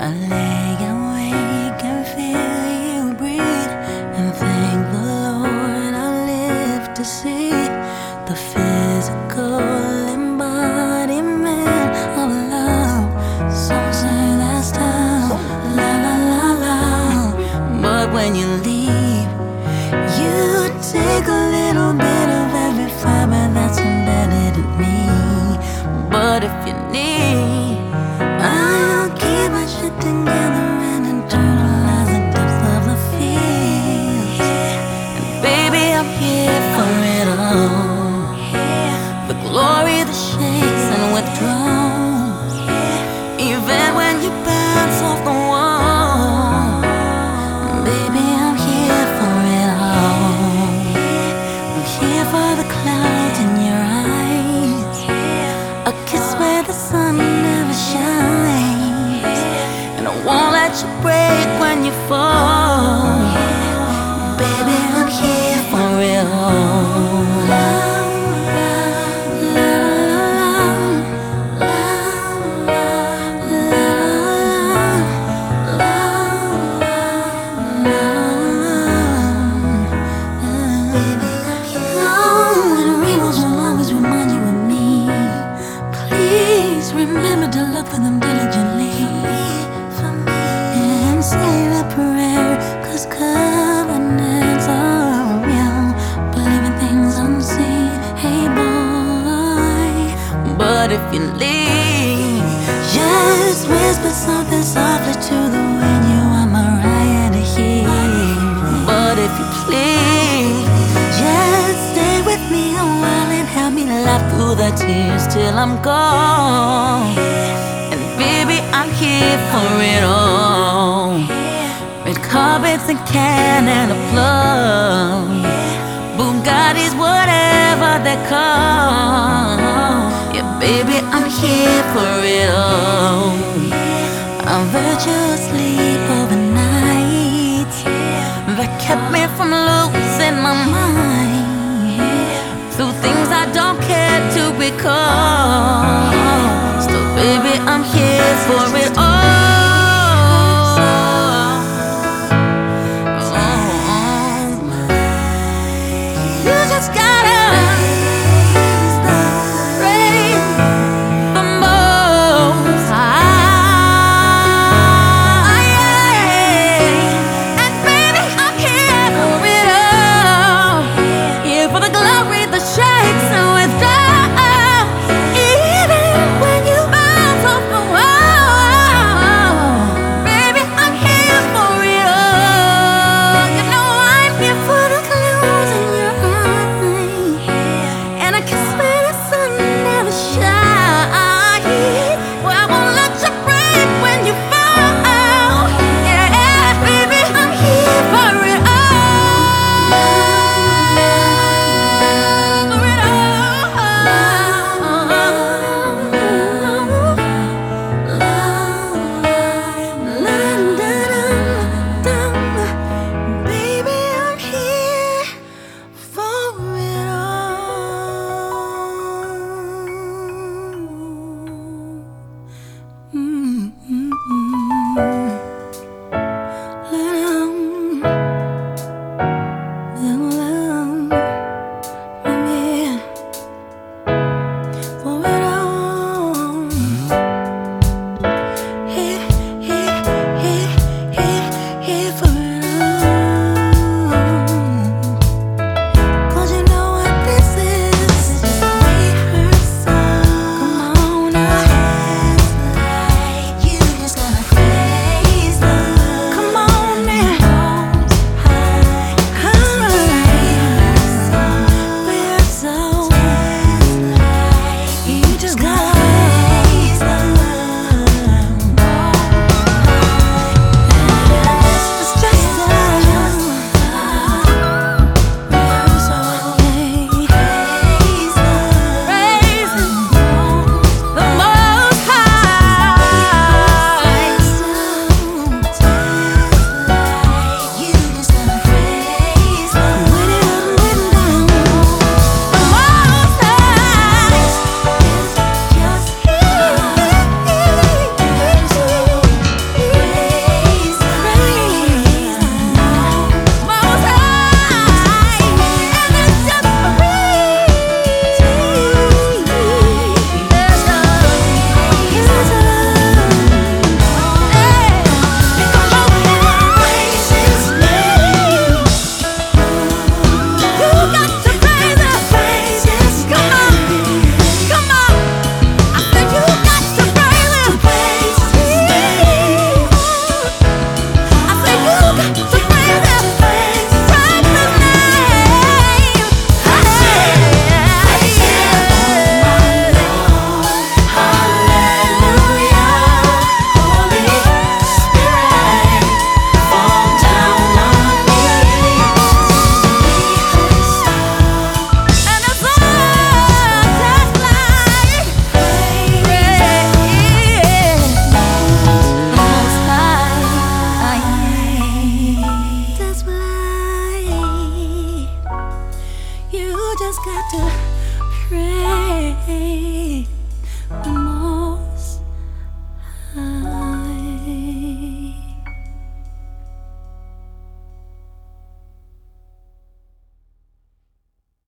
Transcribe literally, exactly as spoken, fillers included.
I lay awake and feel you breathe, and thank the Lord I live to see the physical embodiment of love. Some say that's tough, la la la la. But when you leave, you take a little bit of every fiber that's embedded in me. But if you need, I'll keep my shit together and internalize the depth of the feels. And baby, I'm here for it all. The glory, the shakes and withdrawals, even when you bounce off the wall. Baby, I'm here for it all. I'm here for the clouds in your eyes, a kiss where the sun never shines, and I won't let you break when you fall. Baby, I'm here for it all. Remember to look for them diligently and say a prayer, 'cause covenants are real, believing things unseen. Hey boy, but if you leave, just whisper something softly to the wind. You are Mariah to hear. But if you please, just stay with me a while and help me laugh through the tears till I'm gone. And baby, I'm here for it all. Red carpets and can and a plug, Bugattis, whatever they call. Yeah, baby, I'm here for it all. I'm virtuous sleep overnight that kept me from losing my mind through things I don't care to recall. Still, baby, I'm here for it all.